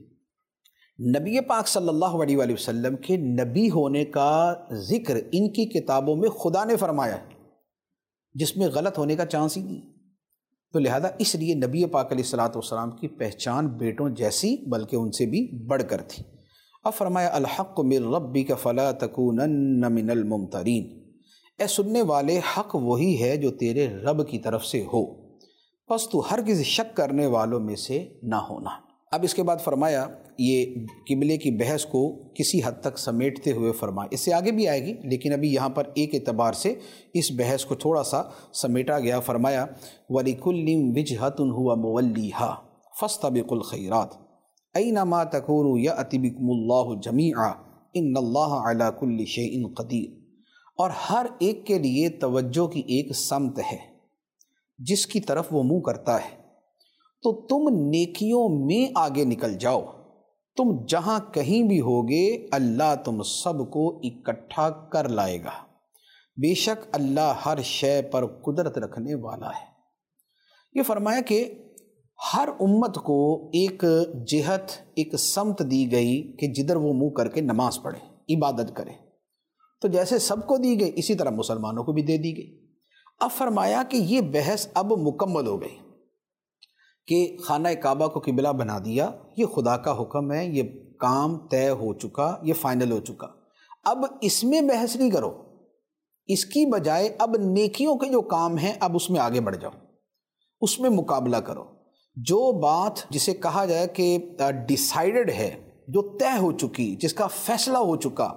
نبی پاک صلی اللہ علیہ وآلہ وسلم کے نبی ہونے کا ذکر ان کی کتابوں میں خدا نے فرمایا ہے، جس میں غلط ہونے کا چانس ہی نہیں۔ تو لہذا اس لیے نبی پاک علیہ الصلوۃ والسلام کی پہچان بیٹوں جیسی بلکہ ان سے بھی بڑھ کر تھی۔ اب فرمایا الحق من ربک فلا تکونن من الممترین، اے سننے والے حق وہی ہے جو تیرے رب کی طرف سے ہو، پس تو ہرگز شک کرنے والوں میں سے نہ ہونا۔ اب اس کے بعد فرمایا یہ قبلے کی بحث کو کسی حد تک سمیٹتے ہوئے فرمایا، اس سے آگے بھی آئے گی لیکن ابھی یہاں پر ایک اعتبار سے اس بحث کو تھوڑا سا سمیٹا گیا۔ فرمایا وَلِكُلٍّ وِجْهَةٌ هُوَ مُوَلِّيهَا فَاسْتَبِقُوا الْخَيْرَاتِ أَيْنَمَا تَكُونُوا يَأْتِ بِكُمُ اللَّهُ جَمِيعًا إِنَّ اللَّهَ عَلَى كُلِّ شَيْءٍ قَدِيرٌ، اور ہر ایک کے لیے توجہ کی ایک سمت ہے جس کی طرف وہ منہ کرتا ہے، تو تم نیکیوں میں آگے نکل جاؤ، تم جہاں کہیں بھی ہوگے اللہ تم سب کو اکٹھا کر لائے گا، بے شک اللہ ہر شے پر قدرت رکھنے والا ہے۔ یہ فرمایا کہ ہر امت کو ایک جہت، ایک سمت دی گئی کہ جدھر وہ منہ کر کے نماز پڑھے، عبادت کرے، تو جیسے سب کو دی گئی اسی طرح مسلمانوں کو بھی دے دی گئی۔ اب فرمایا کہ یہ بحث اب مکمل ہو گئی کہ خانہ کعبہ کو قبلہ بنا دیا، یہ خدا کا حکم ہے، یہ کام طے ہو چکا، یہ فائنل ہو چکا، اب اس میں بحث نہیں کرو، اس کی بجائے اب نیکیوں کے جو کام ہیں اب اس میں آگے بڑھ جاؤ، اس میں مقابلہ کرو۔ جو بات جسے کہا جائے کہ ڈیسائیڈڈ ہے، جو طے ہو چکی، جس کا فیصلہ ہو چکا،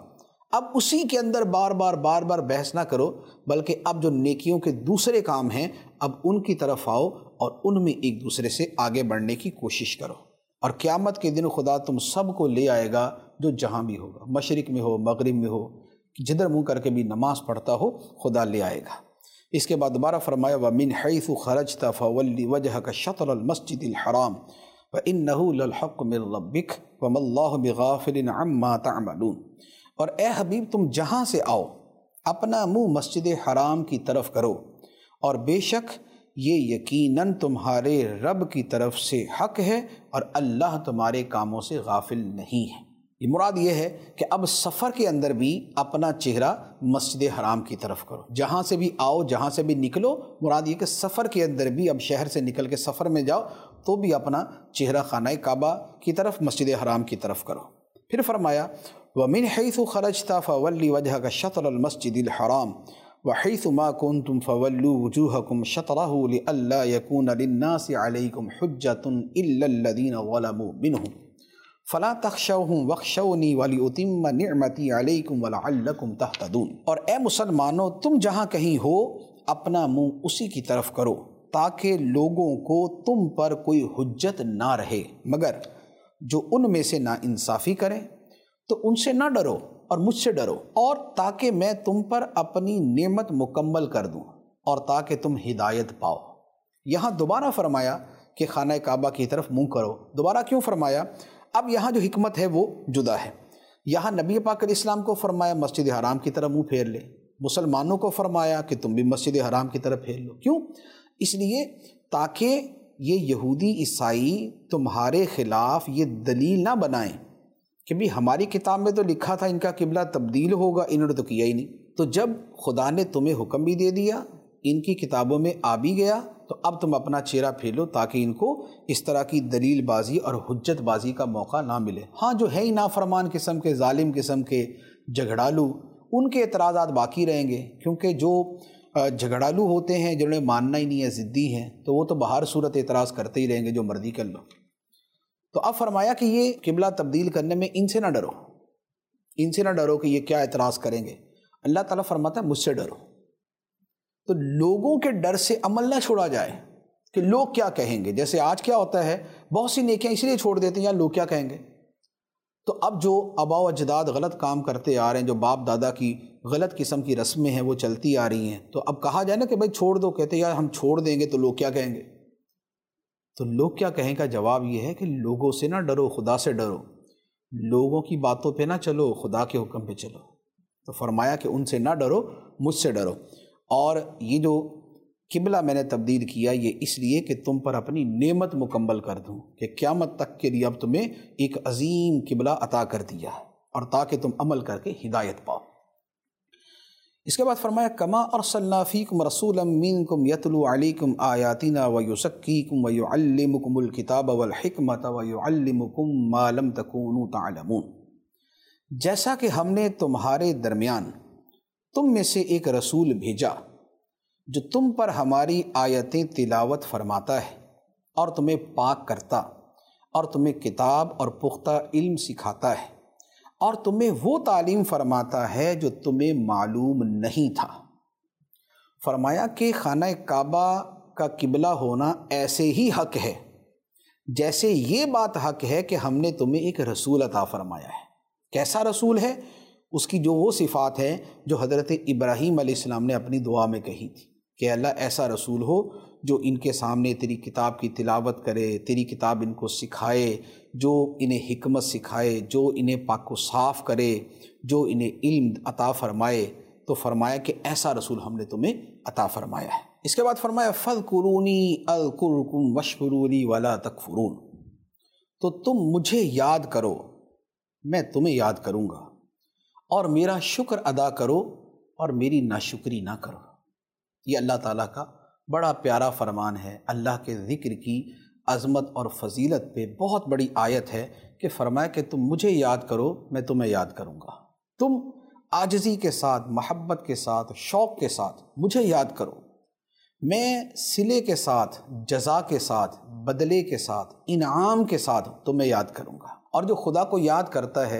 اب اسی کے اندر بار بار بحث نہ کرو، بلکہ اب جو نیکیوں کے دوسرے کام ہیں اب ان کی طرف آؤ اور ان میں ایک دوسرے سے آگے بڑھنے کی کوشش کرو، اور قیامت کے دن خدا تم سب کو لے آئے گا، جو جہاں بھی ہوگا، مشرق میں ہو، مغرب میں ہو، جدھر منہ کر کے بھی نماز پڑھتا ہو، خدا لے آئے گا۔ اس کے بعد دوبارہ فرمایا وَمِنْ حَيْثُ خَرَجْتَ فَوَلِّ وَجْهَكَ شَطْرَ الْمَسْجِدِ الْحَرَامِ وَإِنَّهُ لَلْحَقُّ مِنْ رَبِّكَ وَمَا اللَّهُ بِغَافِلٍ عَمَّا تَعْمَلُونَ، اور اے حبیب تم جہاں سے آؤ اپنا منہ مسجد حرام کی طرف کرو، اور بے شک یہ یقیناً تمہارے رب کی طرف سے حق ہے، اور اللہ تمہارے کاموں سے غافل نہیں ہے۔ یہ مراد یہ ہے کہ اب سفر کے اندر بھی اپنا چہرہ مسجد حرام کی طرف کرو، جہاں سے بھی آؤ، جہاں سے بھی نکلو، مراد یہ کہ سفر کے اندر بھی اب شہر سے نکل کے سفر میں جاؤ تو بھی اپنا چہرہ خانہ کعبہ کی طرف، مسجد حرام کی طرف کرو۔ پھر فرمایا وَمِنْ حَيْثُ خَرَجْتَ فَوَلِّ وَجْهَكَ شَطْرَ الْمَسْجِدِ الْحَرَامِ وَحَيْثُ مَا كُنْتُمْ فَوَلُّوا وُجُوهَكُمْ شَطْرَهُ لِئَلَّا يَكُونَ لِلنَّاسِ عَلَيْكُمْ حُجَّةٌ إِلَّا الَّذِينَ ظَلَمُوا مِنْهُمْ فَلَا تَخْشَوْهُمْ وَاخْشَوْنِي وَلِأُتِمَّ نِعْمَتِي عَلَيْكُمْ وَلَعَلَّكُمْ تَهْتَدُونَ، اور اے مسلمانوں تم جہاں کہیں ہو اپنا منہ اسی کی طرف کرو تاکہ لوگوں کو تم پر کوئی حجت نہ رہے، مگر جو ان میں سے ناانصافی کریں تو ان سے نہ ڈرو اور مجھ سے ڈرو، اور تاکہ میں تم پر اپنی نعمت مکمل کر دوں اور تاکہ تم ہدایت پاؤ۔ یہاں دوبارہ فرمایا کہ خانہ کعبہ کی طرف منہ کرو، دوبارہ کیوں فرمایا؟ اب یہاں جو حکمت ہے وہ جدا ہے۔ یہاں نبی پاک علیہ السلام کو فرمایا مسجد حرام کی طرف منہ پھیر لے، مسلمانوں کو فرمایا کہ تم بھی مسجد حرام کی طرف پھیر لو۔ کیوں؟ اس لیے تاکہ یہ یہودی عیسائی تمہارے خلاف یہ دلیل نہ بنائیں کہ بھی ہماری کتاب میں تو لکھا تھا ان کا قبلہ تبدیل ہوگا، انہوں نے تو کیا ہی نہیں۔ تو جب خدا نے تمہیں حکم بھی دے دیا، ان کی کتابوں میں آ بھی گیا، تو اب تم اپنا چہرہ پھیر لو تاکہ ان کو اس طرح کی دلیل بازی اور حجت بازی کا موقع نہ ملے۔ ہاں جو ہے ہی نافرمان قسم کے، ظالم قسم کے، جھگڑالو، ان کے اعتراضات باقی رہیں گے، کیونکہ جو جھگڑالو ہوتے ہیں جنہیں ماننا ہی نہیں ہے، ضدی ہیں، تو وہ تو بہر صورت اعتراض کرتے ہی رہیں گے، جو مرضی کر لو۔ تو اب فرمایا کہ یہ قبلہ تبدیل کرنے میں ان سے نہ ڈرو، ان سے نہ ڈرو کہ یہ کیا اعتراض کریں گے۔ اللہ تعالیٰ فرماتا ہے مجھ سے ڈرو۔ تو لوگوں کے ڈر سے عمل نہ چھوڑا جائے کہ لوگ کیا کہیں گے۔ جیسے آج کیا ہوتا ہے، بہت سی نیکیاں اس لیے چھوڑ دیتے ہیں یا لوگ کیا کہیں گے۔ تو اب جو آباء و اجداد غلط کام کرتے آ رہے ہیں، جو باپ دادا کی غلط قسم کی رسمیں ہیں وہ چلتی آ رہی ہیں، تو اب کہا جائے نا کہ بھائی چھوڑ دو، کہتے ہیں یار ہم چھوڑ دیں گے تو لوگ کیا کہیں گے۔ تو لوگ کیا کہیں کا جواب یہ ہے کہ لوگوں سے نہ ڈرو، خدا سے ڈرو، لوگوں کی باتوں پہ نہ چلو، خدا کے حکم پہ چلو۔ تو فرمایا کہ ان سے نہ ڈرو، مجھ سے ڈرو۔ اور یہ جو قبلہ میں نے تبدیل کیا یہ اس لیے کہ تم پر اپنی نعمت مکمل کر دوں، کہ قیامت تک کے لیے اب تمہیں ایک عظیم قبلہ عطا کر دیا ہے، اور تاکہ تم عمل کر کے ہدایت پاؤ۔ اس کے بعد فرمایا کما ارسلنا فیکم رسولا منکم یتلو علیکم آیاتنا ویزکیکم ویعلمکم الکتاب والحکمت ویعلمکم ما لم تکونوا تعلمون، جیسا کہ ہم نے تمہارے درمیان تم میں سے ایک رسول بھیجا جو تم پر ہماری آیتیں تلاوت فرماتا ہے اور تمہیں پاک کرتا اور تمہیں کتاب اور پختہ علم سکھاتا ہے اور تمہیں وہ تعلیم فرماتا ہے جو تمہیں معلوم نہیں تھا۔ فرمایا کہ خانہ کعبہ کا قبلہ ہونا ایسے ہی حق ہے جیسے یہ بات حق ہے کہ ہم نے تمہیں ایک رسول عطا فرمایا ہے۔ کیسا رسول ہے؟ اس کی جو وہ صفات ہیں جو حضرت ابراہیم علیہ السلام نے اپنی دعا میں کہی تھی کہ اللہ ایسا رسول ہو جو ان کے سامنے تیری کتاب کی تلاوت کرے، تیری کتاب ان کو سکھائے، جو انہیں حکمت سکھائے، جو انہیں پاک و صاف کرے، جو انہیں علم عطا فرمائے۔ تو فرمایا کہ ایسا رسول ہم نے تمہیں عطا فرمایا ہے۔ اس کے بعد فرمایا فَاذْكُرُونِي أَذْكُرْكُمْ وَاشْكُرُوا لِي وَلَا تَكْفُرُونَ، تو تم مجھے یاد کرو، میں تمہیں یاد کروں گا، اور میرا شکر ادا کرو اور میری ناشکری نہ کرو۔ یہ اللہ تعالیٰ کا بڑا پیارا فرمان ہے، اللہ کے ذکر کی عظمت اور فضیلت پہ بہت بڑی آیت ہے کہ فرمایا کہ تم مجھے یاد کرو، میں تمہیں یاد کروں گا۔ تم عاجزی کے ساتھ، محبت کے ساتھ، شوق کے ساتھ مجھے یاد کرو، میں صلے کے ساتھ، جزا کے ساتھ، بدلے کے ساتھ، انعام کے ساتھ تمہیں یاد کروں گا۔ اور جو خدا کو یاد کرتا ہے،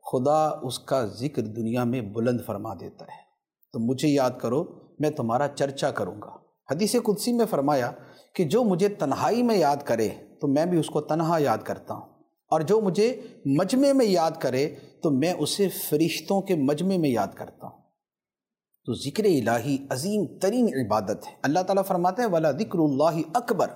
خدا اس کا ذکر دنیا میں بلند فرما دیتا ہے۔ تو مجھے یاد کرو، میں تمہارا چرچا کروں گا۔ حدیث قدسی میں فرمایا کہ جو مجھے تنہائی میں یاد کرے تو میں بھی اس کو تنہا یاد کرتا ہوں، اور جو مجھے مجمع میں یاد کرے تو میں اسے فرشتوں کے مجمع میں یاد کرتا ہوں۔ تو ذکر الہی عظیم ترین عبادت ہے۔ اللہ تعالیٰ فرماتے ہیں وَلَا ذِكْرُ اللَّهِ اکبر،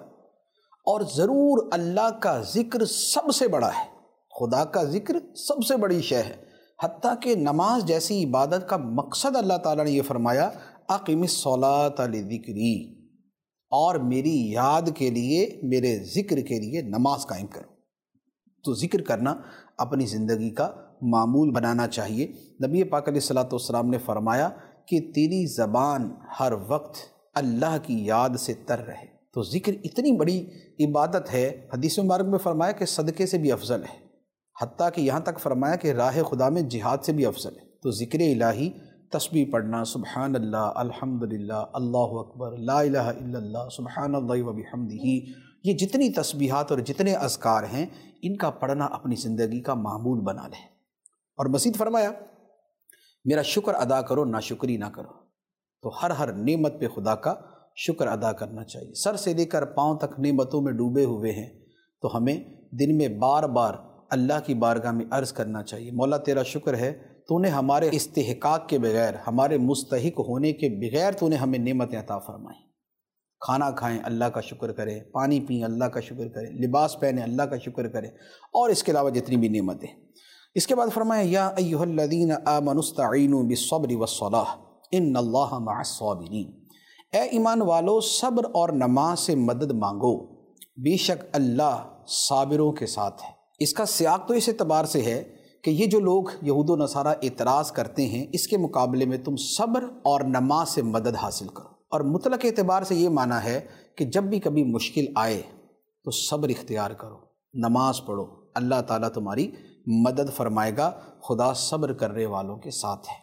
اور ضرور اللہ کا ذکر سب سے بڑا ہے۔ خدا کا ذکر سب سے بڑی شے ہے، حتیٰ کہ نماز جیسی عبادت کا مقصد اللہ تعالیٰ نے یہ فرمایا اقم الصلاۃ لذکری، اور میری یاد کے لیے، میرے ذکر کے لیے نماز قائم کرو۔ تو ذکر کرنا اپنی زندگی کا معمول بنانا چاہیے۔ نبی پاک علیہ الصلوۃ والسلام نے فرمایا کہ تیری زبان ہر وقت اللہ کی یاد سے تر رہے۔ تو ذکر اتنی بڑی عبادت ہے، حدیث مبارک میں فرمایا کہ صدقے سے بھی افضل ہے، حتیٰ کہ یہاں تک فرمایا کہ راہ خدا میں جہاد سے بھی افضل ہے۔ تو ذکر الہی، تسبیح پڑھنا، سبحان اللہ، الحمدللہ، اللہ اکبر، لا الہ الا اللہ، سبحان اللہ و بحمدہ، یہ جتنی تسبیحات اور جتنے اذکار ہیں ان کا پڑھنا اپنی زندگی کا معمول بنا لے۔ اور مزید فرمایا میرا شکر ادا کرو، ناشکری نہ کرو۔ تو ہر نعمت پہ خدا کا شکر ادا کرنا چاہیے۔ سر سے لے کر پاؤں تک نعمتوں میں ڈوبے ہوئے ہیں، تو ہمیں دن میں بار بار اللہ کی بارگاہ میں عرض کرنا چاہیے، مولا تیرا شکر ہے، تو نے ہمارے استحقاق کے بغیر، ہمارے مستحق ہونے کے بغیر تو نے ہمیں نعمتیں عطا فرمائیں۔ کھانا کھائیں اللہ کا شکر کریں، پانی پئیں اللہ کا شکر کریں، لباس پہنیں اللہ کا شکر کریں، اور اس کے علاوہ جتنی بھی نعمتیں۔ اس کے بعد فرمایا یا ایھا الذین آمنوا استعینوا بالصبر والصلاۃ ان اللہ مع الصابرین، اے ایمان والو صبر اور نماز سے مدد مانگو، بے شک اللہ صابروں کے ساتھ ہے۔ اس کا سیاق تو اس اعتبار سے ہے کہ یہ جو لوگ یہود و نصارہ اعتراض کرتے ہیں، اس کے مقابلے میں تم صبر اور نماز سے مدد حاصل کرو۔ اور مطلق اعتبار سے یہ معنی ہے کہ جب بھی کبھی مشکل آئے تو صبر اختیار کرو، نماز پڑھو، اللہ تعالیٰ تمہاری مدد فرمائے گا، خدا صبر کرنے والوں کے ساتھ ہے۔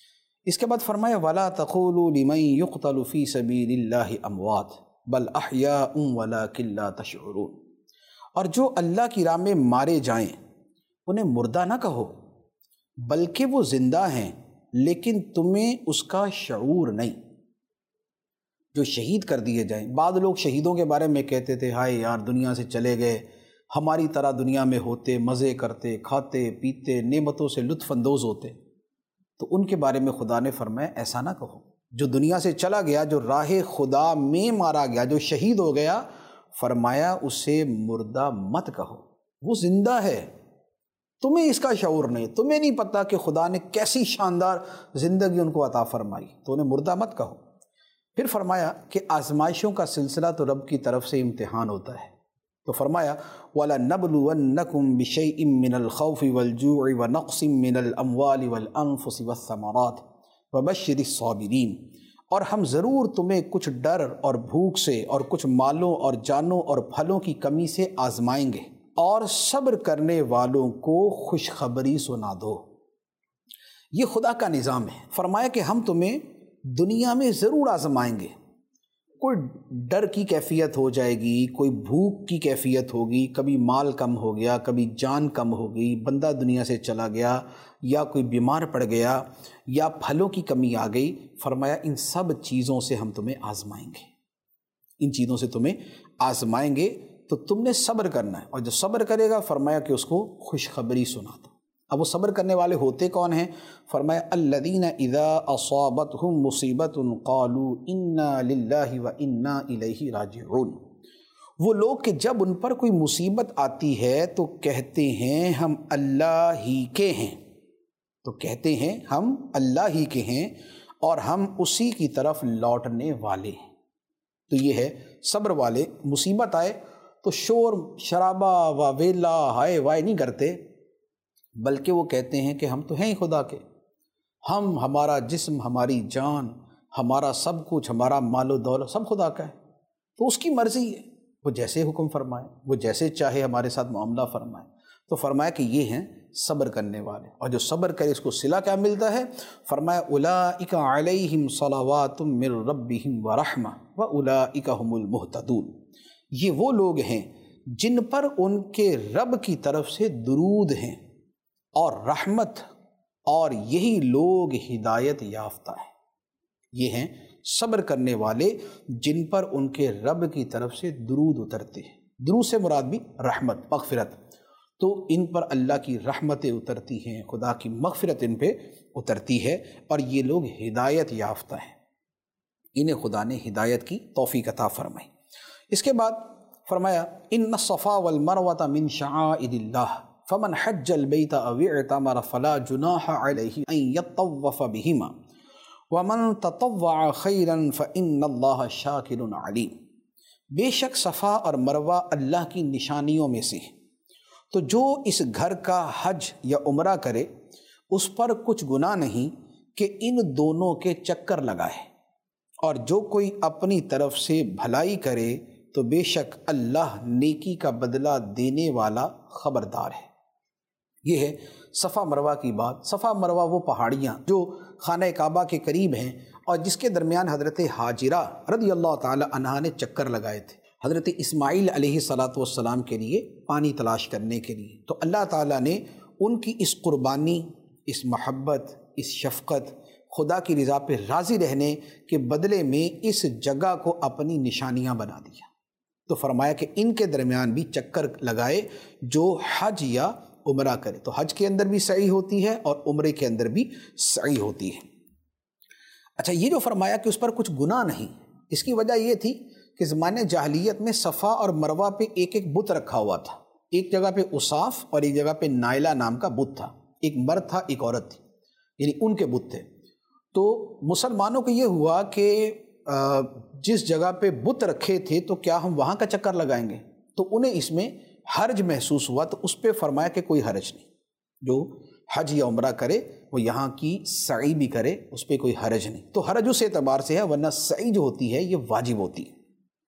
اس کے بعد فرمایا وَلَا تَقُولُوا لِمَن يُقْتَلُ فِي سَبِيلِ اللَّهِ أَمْوَاتٌ بَلْ أَحْيَاءٌ وَلَٰكِن لَّا تَشْعُرُونَ، اور جو اللہ کی راہ میں مارے جائیں انہیں مردہ نہ کہو، بلکہ وہ زندہ ہیں لیکن تمہیں اس کا شعور نہیں۔ جو شہید کر دیے جائیں، بعض لوگ شہیدوں کے بارے میں کہتے تھے ہائے یار دنیا سے چلے گئے، ہماری طرح دنیا میں ہوتے، مزے کرتے، کھاتے پیتے، نعمتوں سے لطف اندوز ہوتے۔ تو ان کے بارے میں خدا نے فرمایا ایسا نہ کہو، جو دنیا سے چلا گیا، جو راہ خدا میں مارا گیا، جو شہید ہو گیا، فرمایا اسے مردہ مت کہو، وہ زندہ ہے، تمہیں اس کا شعور نہیں، تمہیں نہیں پتہ کہ خدا نے کیسی شاندار زندگی ان کو عطا فرمائی، تو انہیں مردہ مت کہو۔ پھر فرمایا کہ آزمائشوں کا سلسلہ تو رب کی طرف سے امتحان ہوتا ہے، تو فرمایا وَلَنَبْلُوَنَّكُمْ بِشَيْءٍ مِّنَ الْخَوْفِ وَالْجُوعِ وَنَقْصٍ مِّنَ الْأَمْوَالِ وَالْأَنفُسِ وَالثَّمَرَاتِ وَبَشِّرِ الصَّابِرِينَ، اور ہم ضرور تمہیں کچھ ڈر اور بھوک سے اور کچھ مالوں اور جانوں اور پھلوں کی کمی سے آزمائیں گے، اور صبر کرنے والوں کو خوشخبری سنا دو۔ یہ خدا کا نظام ہے۔ فرمایا کہ ہم تمہیں دنیا میں ضرور آزمائیں گے، کوئی ڈر کی کیفیت ہو جائے گی، کوئی بھوک کی کیفیت ہوگی، کبھی مال کم ہو گیا، کبھی جان کم ہو گئی، بندہ دنیا سے چلا گیا، یا کوئی بیمار پڑ گیا، یا پھلوں کی کمی آ گئی۔ فرمایا ان سب چیزوں سے ہم تمہیں آزمائیں گے، ان چیزوں سے تمہیں آزمائیں گے، تو تم نے صبر کرنا ہے، اور جو صبر کرے گا فرمایا کہ اس کو خوشخبری سنا دو۔ اب وہ صبر کرنے والے ہوتے کون ہیں؟ فرمایا الذین اذا اصابتہم مصیبۃ قالوا انا للہ وانا الیہ راجعون، وہ لوگ کہ جب ان پر کوئی مصیبت آتی ہے تو کہتے ہیں ہم اللہ ہی کے ہیں، تو کہتے ہیں ہم اللہ ہی کے ہیں اور ہم اسی کی طرف لوٹنے والے ہیں۔ تو یہ ہے صبر والے، مصیبت آئے تو شور شرابہ واویلا ہائے وائے نہیں کرتے، بلکہ وہ کہتے ہیں کہ ہم تو ہیں ہی خدا کے، ہمارا جسم، ہماری جان، ہمارا سب کچھ، ہمارا مال و دولت سب خدا کا ہے، تو اس کی مرضی ہے، وہ جیسے حکم فرمائے، وہ جیسے چاہے ہمارے ساتھ معاملہ فرمائے۔ تو فرمایا کہ یہ ہیں صبر کرنے والے، اور جو صبر کرے اس کو صلہ کیا ملتا ہے؟ فرمایا اولئک علیہم صلوات من ربہم ورحمہ واولئک هم المہتدون، یہ وہ لوگ ہیں جن پر ان کے رب کی طرف سے درود ہیں، اور رحمت، اور یہی لوگ ہدایت یافتہ ہیں۔ یہ ہیں صبر کرنے والے جن پر ان کے رب کی طرف سے درود اترتے ہیں۔ درود سے مراد بھی رحمت، مغفرت، تو ان پر اللہ کی رحمتیں اترتی ہیں، خدا کی مغفرت ان پہ اترتی ہے، اور یہ لوگ ہدایت یافتہ ہیں، انہیں خدا نے ہدایت کی توفیق عطا فرمائی۔ اس کے بعد فرمایا ان الصفا والمروۃ من شعائر اللہ فمن حج البیت او اعتمر فلا جناح علیہ ان یطوف بہما ومن تطوع خیرا فان اللہ شاکر علیم۔ بے شک صفا اور مروہ اللہ کی نشانیوں میں سے ہے، تو جو اس گھر کا حج یا عمرہ کرے اس پر کچھ گناہ نہیں کہ ان دونوں کے چکر لگائے، اور جو کوئی اپنی طرف سے بھلائی کرے تو بے شک اللہ نیکی کا بدلہ دینے والا خبردار ہے۔ یہ ہے صفا مروہ کی بات۔ صفا مروہ وہ پہاڑیاں جو خانہ کعبہ کے قریب ہیں اور جس کے درمیان حضرت ہاجرہ رضی اللہ تعالی عنہا نے چکر لگائے تھے حضرت اسماعیل علیہ السلام کے لیے پانی تلاش کرنے کے لیے، تو اللہ تعالیٰ نے ان کی اس قربانی، اس محبت، اس شفقت، خدا کی رضا پہ راضی رہنے کے بدلے میں اس جگہ کو اپنی نشانیاں بنا دیا۔ تو فرمایا کہ ان کے درمیان بھی چکر لگائے جو حج یا عمرہ کرے۔ تو حج کے اندر بھی سعی ہوتی ہے اور عمرے کے اندر بھی سعی ہوتی ہے۔ اچھا، یہ جو فرمایا کہ اس پر کچھ گناہ نہیں، اس کی وجہ یہ تھی کہ زمانے جاہلیت میں صفا اور مروہ پہ ایک ایک بت رکھا ہوا تھا۔ ایک جگہ پہ اصاف اور ایک جگہ پہ نائلہ نام کا بت تھا، ایک مرد تھا ایک عورت تھی، یعنی ان کے بت تھے۔ تو مسلمانوں کو یہ ہوا کہ جس جگہ پہ بت رکھے تھے تو کیا ہم وہاں کا چکر لگائیں گے؟ تو انہیں اس میں حرج محسوس ہوا، تو اس پہ فرمایا کہ کوئی حرج نہیں، جو حج یا عمرہ کرے وہ یہاں کی سعی بھی کرے، اس پہ کوئی حرج نہیں۔ تو حرج اس اعتبار سے ہے، ورنہ سعی جو ہوتی ہے یہ واجب ہوتی ہے۔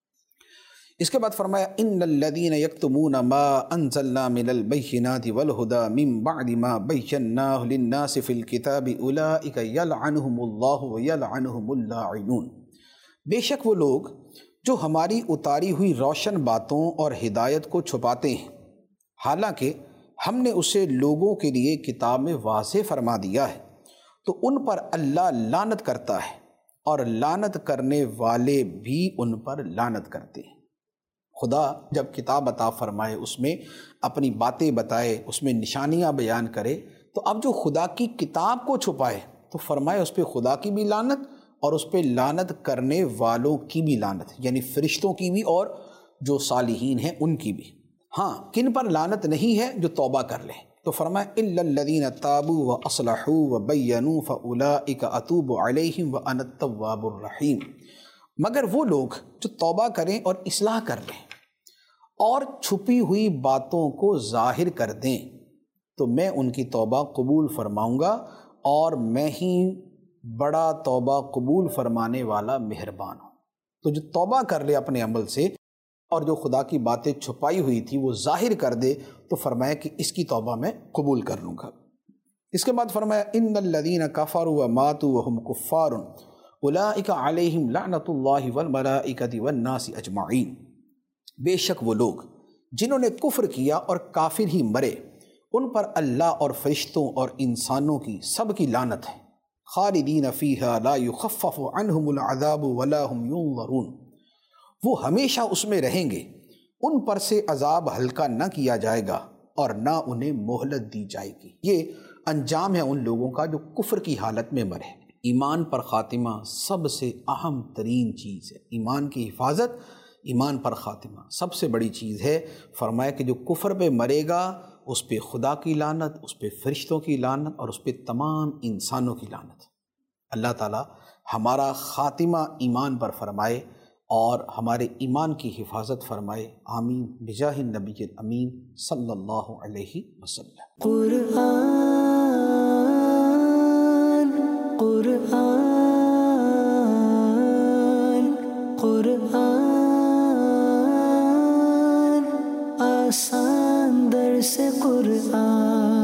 اس کے بعد فرمایا ان الذین یکتمون ما انزلنا من البینات والہدی من بعد ما بیناہ للناس فی الکتاب اولئک یلعنہم اللہ ویلعنہم اللاعنون۔ بے شک وہ لوگ جو ہماری اتاری ہوئی روشن باتوں اور ہدایت کو چھپاتے ہیں، حالانکہ ہم نے اسے لوگوں کے لیے کتاب میں واضح فرما دیا ہے، تو ان پر اللہ لعنت کرتا ہے اور لعنت کرنے والے بھی ان پر لعنت کرتے ہیں۔ خدا جب کتاب عطا فرمائے، اس میں اپنی باتیں بتائے، اس میں نشانیاں بیان کرے، تو اب جو خدا کی کتاب کو چھپائے تو فرمائے اس پہ خدا کی بھی لعنت اور اس پہ لعنت کرنے والوں کی بھی لعنت، یعنی فرشتوں کی بھی اور جو صالحین ہیں ان کی بھی۔ ہاں، کن پر لعنت نہیں ہے؟ جو توبہ کر لیں۔ تو فرمایا الا الذین تابوا واصلحوا وبینوا فاولئک اتوب علیہم وانا التواب الرحیم۔ مگر وہ لوگ جو توبہ کریں اور اصلاح کر لیں اور چھپی ہوئی باتوں کو ظاہر کر دیں تو میں ان کی توبہ قبول فرماؤں گا، اور میں ہی بڑا توبہ قبول فرمانے والا مہربان ہوں۔ تو جو توبہ کر لے اپنے عمل سے اور جو خدا کی باتیں چھپائی ہوئی تھی وہ ظاہر کر دے، تو فرمایا کہ اس کی توبہ میں قبول کر لوں گا۔ اس کے بعد فرمایا ان الذین کفروا وماتوا وهم کفار اولئک علیہم لعنت اللہ والملائکۃ والناس اجمعین۔ بے شک وہ لوگ جنہوں نے کفر کیا اور کافر ہی مرے، ان پر اللہ اور فرشتوں اور انسانوں کی سب کی لعنت ہے۔ خالدین فیہا لا یخفف عنہم العذاب ولا هم ینظرون۔ وہ ہمیشہ اس میں رہیں گے، ان پر سے عذاب ہلکا نہ کیا جائے گا اور نہ انہیں مہلت دی جائے گی۔ یہ انجام ہے ان لوگوں کا جو کفر کی حالت میں مرے۔ ایمان پر خاتمہ سب سے اہم ترین چیز ہے۔ ایمان کی حفاظت، ایمان پر خاتمہ سب سے بڑی چیز ہے۔ فرمایا کہ جو کفر پہ مرے گا اس پہ خدا کی لعنت، اس پہ فرشتوں کی لعنت اور اس پہ تمام انسانوں کی لعنت۔ اللہ تعالی ہمارا خاتمہ ایمان پر فرمائے اور ہمارے ایمان کی حفاظت فرمائے، آمین بجاہ النبی الامین صلی اللہ علیہ وسلم۔ قرآن آسان درس قرآن